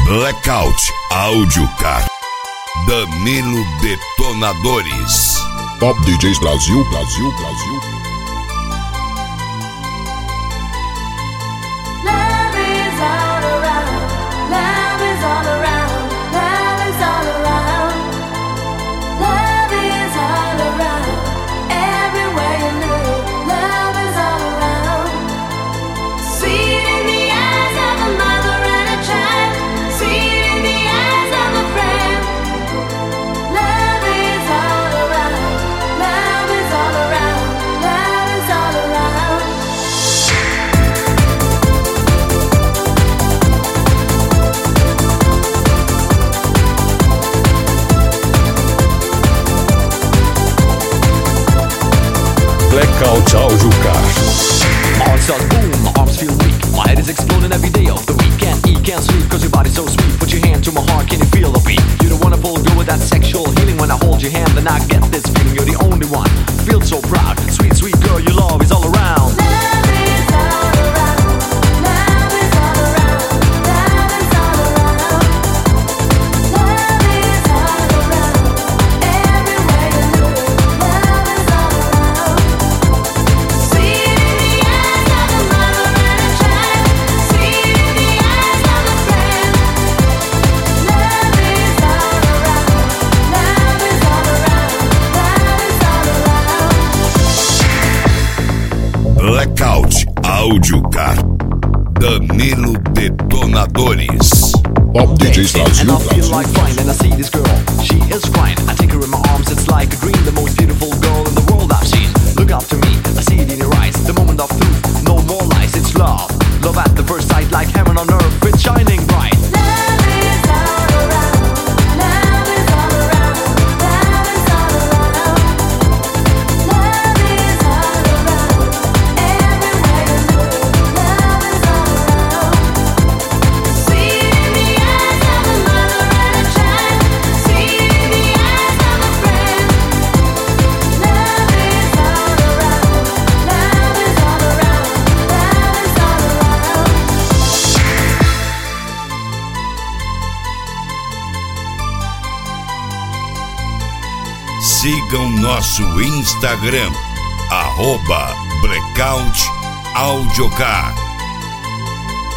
Blackout Audiocar. Danilo Detonadores. Top DJs Brasil. Blackout Audiocar. Heart starts boom, my arms feel weak. My head is exploding every day of the week. Can't eat, can't sleep, cause your body's so sweet. Put your hand to my heart, can you feel the beat? You're the wonderful girl with that sexual healing. When I hold your hand, then I get this feeling. You're the only one, feel so proud. Sweet, sweet girl, your love is all around. Blackout Audiocar. Danilo Detonadores. Top DJs And I feel Brasil. like flying, and I see this girl, she is crying. I take her in my arms, it's like a dream. The most beautiful girl in the world I've seen. Look up to me, I see it in your eyes. The moment of truth, no more lies, it's love. Love at the first sight, like heaven on earth, it's shining bright. Sigam nosso Instagram, @Blackout Audiocar.